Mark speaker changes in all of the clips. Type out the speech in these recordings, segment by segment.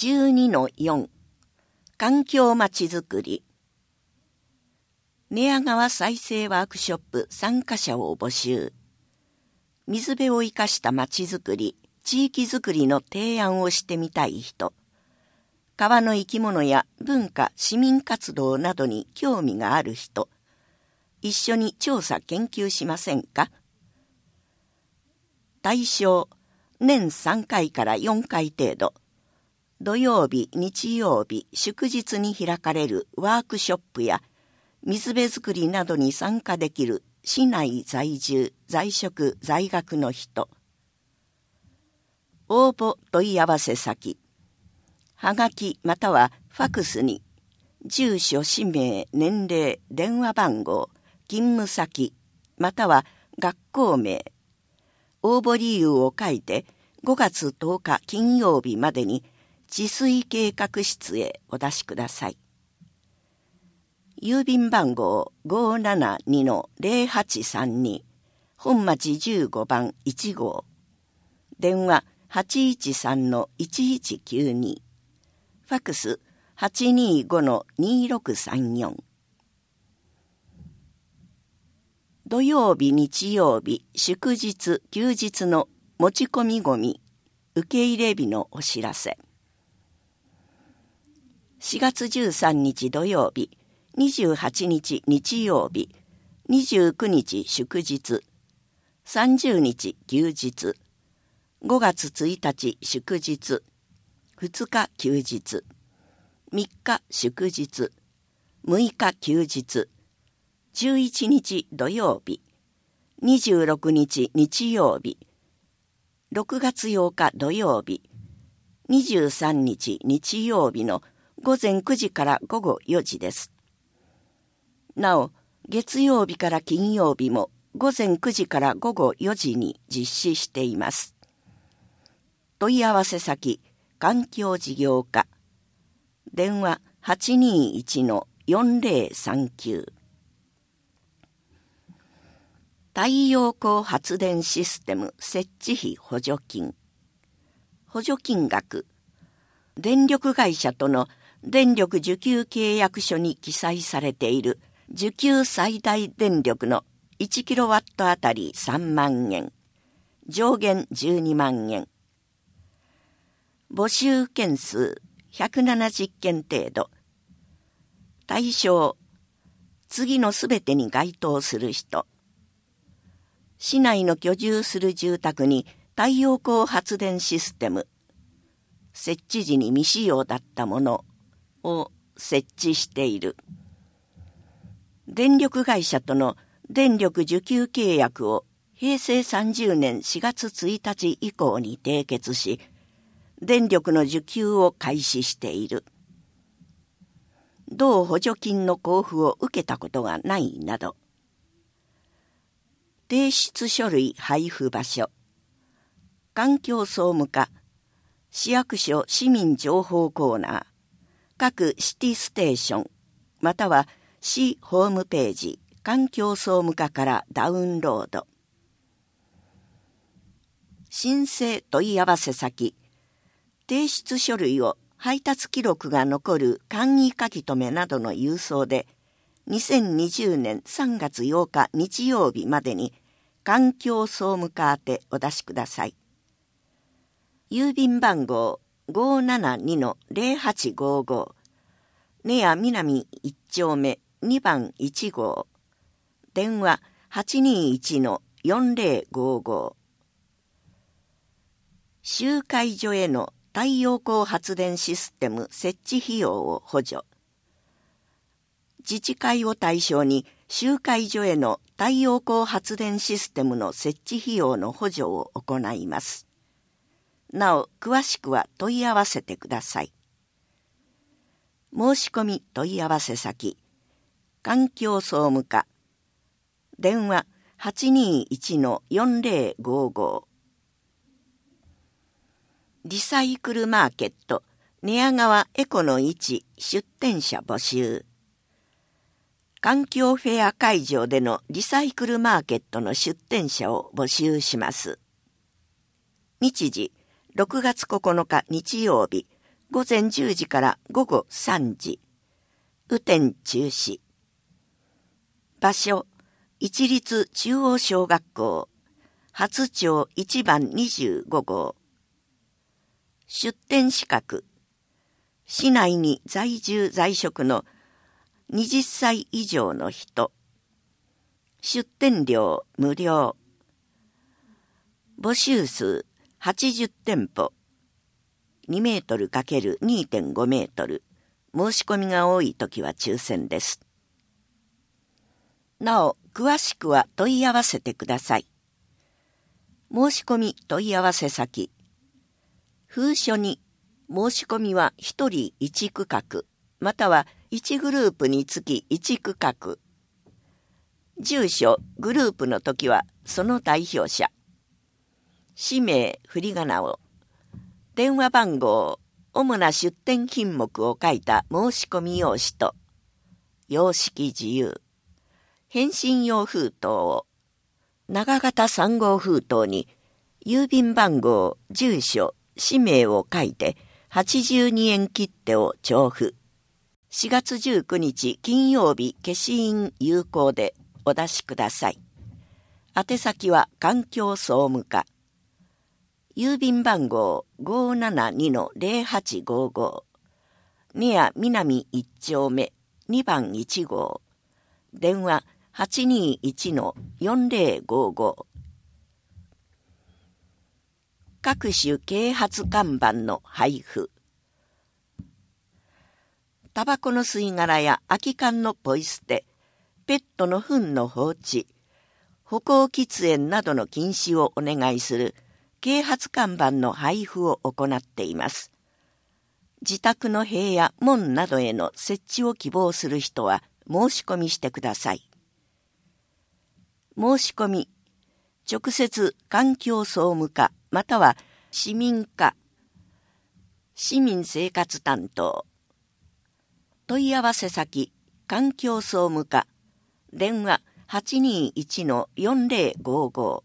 Speaker 1: 12-4 環境まちづくり。寝屋川再生ワークショップ参加者を募集。水辺を生かしたまちづくり、地域づくりの提案をしてみたい人、川の生き物や文化、市民活動などに興味がある人、一緒に調査研究しませんか？対象、年3回から4回程度、土曜日、日曜日、祝日に開かれるワークショップや水辺づくりなどに参加できる市内在住、在職、在学の人。応募問い合わせ先、はがきまたはファクスに住所、氏名、年齢、電話番号、勤務先または学校名、応募理由を書いて5月10日金曜日までに治水計画室へお出しください。郵便番号 572-0832 本町15番1号、電話 813-1192、ファクス 825-2634。土曜日、日曜日、祝日、休日の持ち込みごみ、受け入れ日のお知らせ。4月13日土曜日、28日日曜日、29日祝日、30日休日、5月1日祝日、2日休日、3日祝日、6日休日、11日土曜日、26日日曜日、6月8日土曜日、23日日曜日の午前9時から午後4時です。なお、月曜日から金曜日も午前9時から午後4時に実施しています。問い合わせ先、環境事業課。電話 821-4039。太陽光発電システム設置費補助金。補助金額、電力会社との電力受給契約書に記載されている受給最大電力の1キロワットあたり3万円、上限12万円。募集件数170件程度。対象、次のすべてに該当する人。市内の居住する住宅に太陽光発電システム、設置時に未使用だったものを設置している。電力会社との電力受給契約を平成30年4月1日以降に締結し、電力の受給を開始している。同補助金の交付を受けたことがないなど。提出書類配布場所、環境総務課、市役所市民情報コーナー、各シティステーション、または市ホームページ、環境総務課からダウンロード。申請問い合わせ先、提出書類を配達記録が残る簡易書留などの郵送で、2020年3月8日日曜日までに環境総務課宛てお出しください。郵便番号 572-0855 根屋南1丁目2番1号、電話 821-4055。集会所への太陽光発電システム設置費用を補助。自治会を対象に集会所への太陽光発電システムの設置費用の補助を行います。なお、詳しくは問い合わせてください。申し込み問い合わせ先、環境総務課、電話 821-4055。リサイクルマーケット寝屋川エコの市出店者募集。環境フェア会場でのリサイクルマーケットの出店者を募集します。日時6月9日日曜日午前10時から午後3時。雨天中止。場所、一律中央小学校、初町1番25号。出店資格、市内に在住在職の20歳以上の人。出店料無料。募集数80店舗。2メートル ×2.5 メートル。申し込みが多いときは抽選です。なお、詳しくは問い合わせてください。申し込み問い合わせ先。封書に、申し込みは1人1区画、または1グループにつき1区画。住所、グループの時はその代表者。氏名、振り仮名を。電話番号、主な出店品目を書いた申し込み用紙と、様式自由。返信用封筒を。長型3号封筒に、郵便番号、住所、氏名を書いて、82円切手を徴付。4月19日金曜日消印有効でお出しください。宛先は環境総務課。郵便番号 572-0855。ネア南1丁目2番1号。電話 821-4055。各種啓発看板の配布。タバコの吸い殻や空き缶のポイ捨て、ペットの糞の放置、歩行喫煙などの禁止をお願いする啓発看板の配布を行っています。自宅の塀や門などへの設置を希望する人は申し込みしてください。申し込み、直接環境総務課または市民課、市民生活担当。問い合わせ先、環境総務課、電話 821-4055。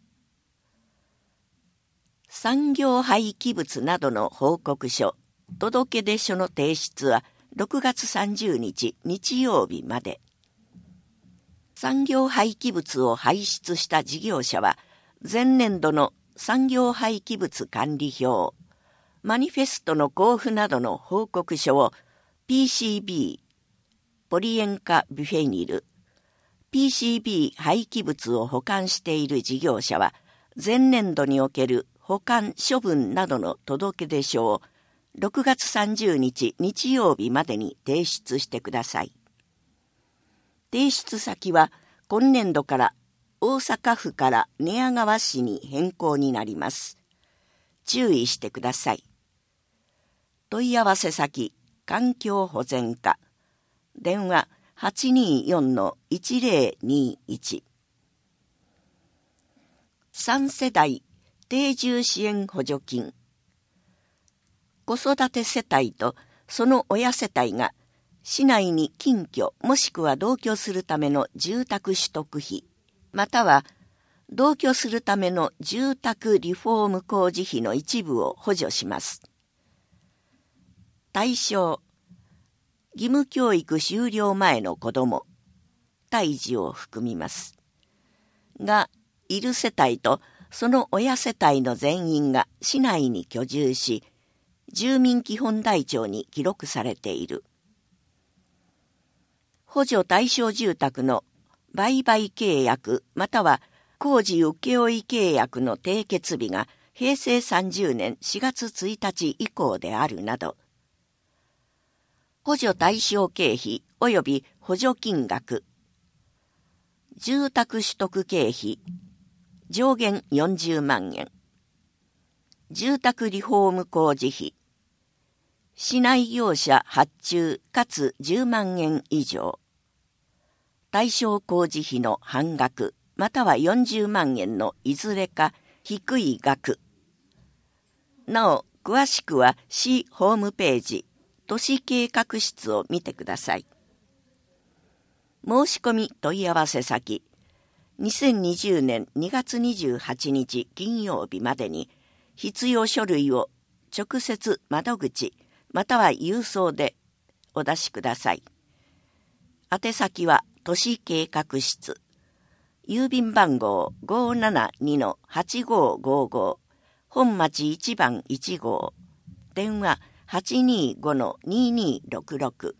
Speaker 1: 産業廃棄物などの報告書、届出書の提出は6月30日日曜日まで。産業廃棄物を排出した事業者は、前年度の産業廃棄物管理表、マニフェストの交付などの報告書をPCB、ポリ塩化ビフェニル、PCB 廃棄物を保管している事業者は、前年度における保管処分などの届出書を6月30日日曜日までに提出してください。提出先は今年度から大阪府から寝屋川市に変更になります。注意してください。問い合わせ先、環境保全課。電話 824-1021。3世代定住支援補助金。子育て世帯とその親世帯が市内に近居もしくは同居するための住宅取得費、または同居するための住宅リフォーム工事費の一部を補助します。対象、義務教育終了前の子ども、胎児を含みます。が、いる世帯とその親世帯の全員が市内に居住し、住民基本台帳に記録されている。補助対象住宅の売買契約または工事請負契約の締結日が平成30年4月1日以降であるなど、補助対象経費及び補助金額、住宅取得経費、上限40万円、住宅リフォーム工事費、市内業者発注かつ10万円以上、対象工事費の半額または40万円のいずれか低い額。なお、詳しくは市ホームページ、都市計画室を見てください。申し込み問い合わせ先、2020年2月28日金曜日までに必要書類を直接窓口または郵送でお出しください。宛先は都市計画室、郵便番号 572-8555、本町1番1号、電話 825-2266。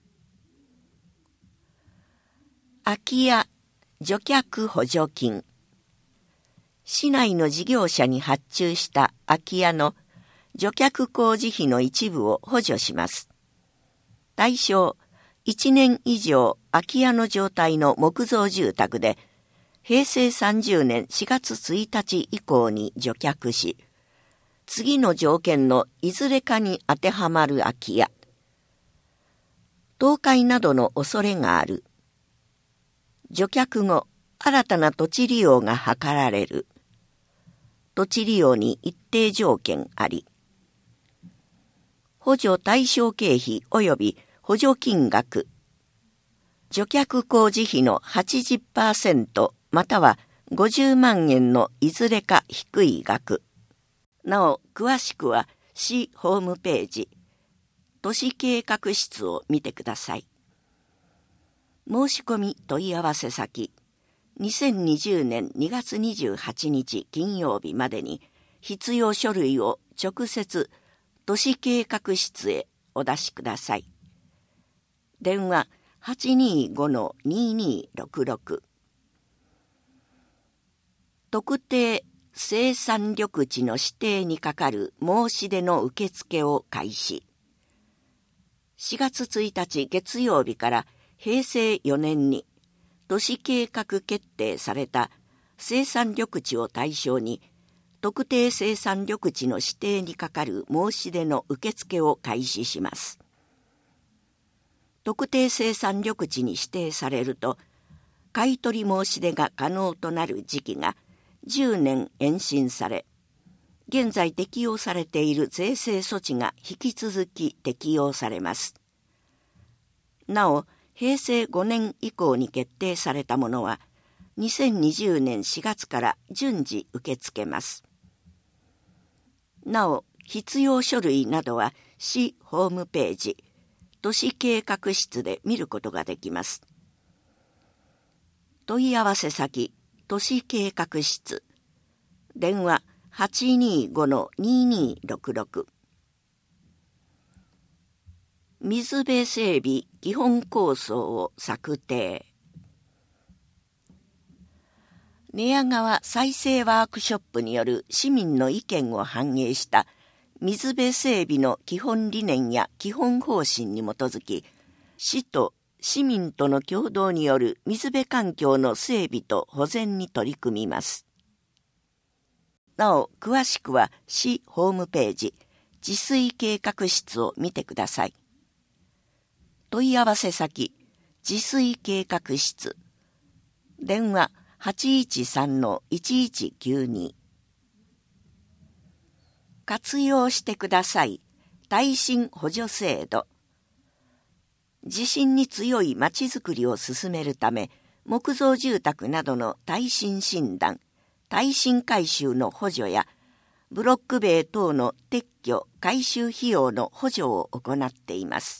Speaker 1: 空き家除却補助金。市内の事業者に発注した空き家の除却工事費の一部を補助します。対象、1年以上空き家の状態の木造住宅で、平成30年4月1日以降に除却し、次の条件のいずれかに当てはまる空き家。倒壊などの恐れがある。除却後、新たな土地利用が図られる。土地利用に一定条件あり。補助対象経費及び補助金額。除却工事費の 80% または50万円のいずれか低い額。なお、詳しくは市ホームページ、都市計画室を見てください。申し込み問い合わせ先、2020年2月28日金曜日までに必要書類を直接都市計画室へお出しください。電話 825-2266。特定生産緑地の指定にかかる申し出の受付を開始。4月1日月曜日から平成4年に都市計画決定された生産緑地を対象に特定生産緑地の指定にかかる申し出の受付を開始します。特定生産緑地に指定されると買取申し出が可能となる時期が10年延伸され、現在適用されている税制措置が引き続き適用されます。なお、平成5年以降に決定されたものは、2020年4月から順次受け付けます。なお、必要書類などは市ホームページ、都市計画室で見ることができます。問い合わせ先、都市計画室、電話 825-2266。水辺整備基本構想を策定。寝屋川再生ワークショップによる市民の意見を反映した水辺整備の基本理念や基本方針に基づき、市と市民との共同による水辺環境の整備と保全に取り組みます。なお、詳しくは市ホームページ、治水計画室を見てください。問い合わせ先、治水計画室、電話 813-1192。活用してください。耐震補助制度。地震に強いまちづくりを進めるため、木造住宅などの耐震診断、耐震改修の補助や、ブロック塀等の撤去・改修費用の補助を行っています。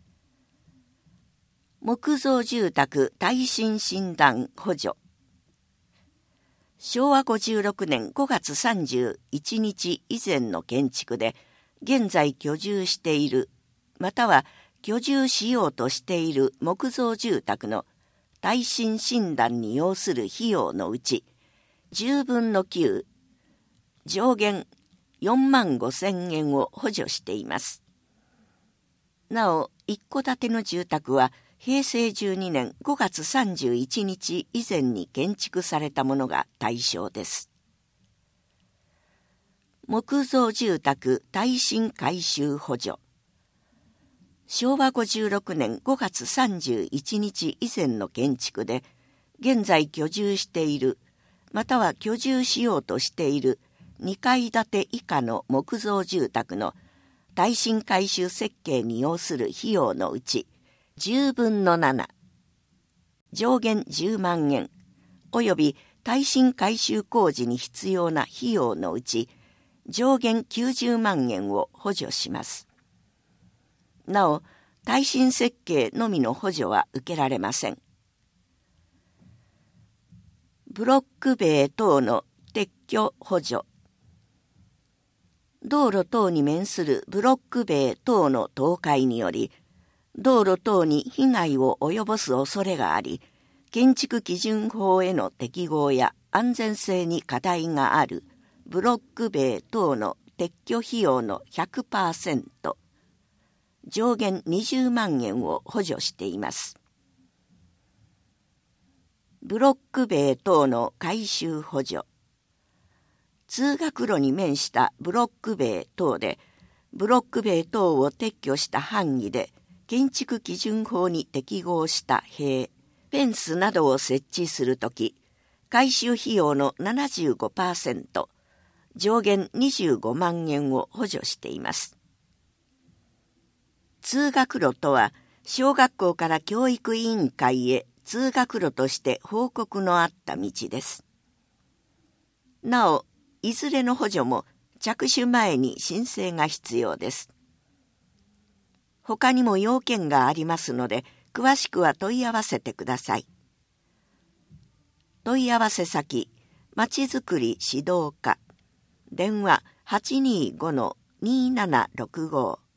Speaker 1: 木造住宅耐震診断補助。昭和56年5月31日以前の建築で、現在居住している、または居住しようとしている木造住宅の耐震診断に要する費用のうち、10分の9、上限45,000円を補助しています。なお、一戸建ての住宅は、平成12年5月31日以前に建築されたものが対象です。木造住宅耐震改修補助。昭和56年5月31日以前の建築で、現在居住している、または居住しようとしている2階建て以下の木造住宅の耐震改修設計に要する費用のうち、10分の7、上限10万円、および耐震改修工事に必要な費用のうち、上限90万円を補助します。 なお、耐震設計のみの補助は受けられません。ブロック塀等の撤去補助。道路等に面するブロック塀等の倒壊により、道路等に被害を及ぼす恐れがあり、建築基準法への適合や安全性に課題があるブロック塀等の撤去費用の 100%、上限20万円を補助しています。ブロック塀等の改修補助。通学路に面したブロック塀等で、ブロック塀等を撤去した範囲で、建築基準法に適合した塀、フェンスなどを設置するとき、改修費用の 75%、上限25万円を補助しています。通学路とは、小学校から教育委員会へ通学路として報告のあった道です。なお、いずれの補助も着手前に申請が必要です。他にも要件がありますので、詳しくは問い合わせてください。問い合わせ先、まちづくり指導課、電話 825-2765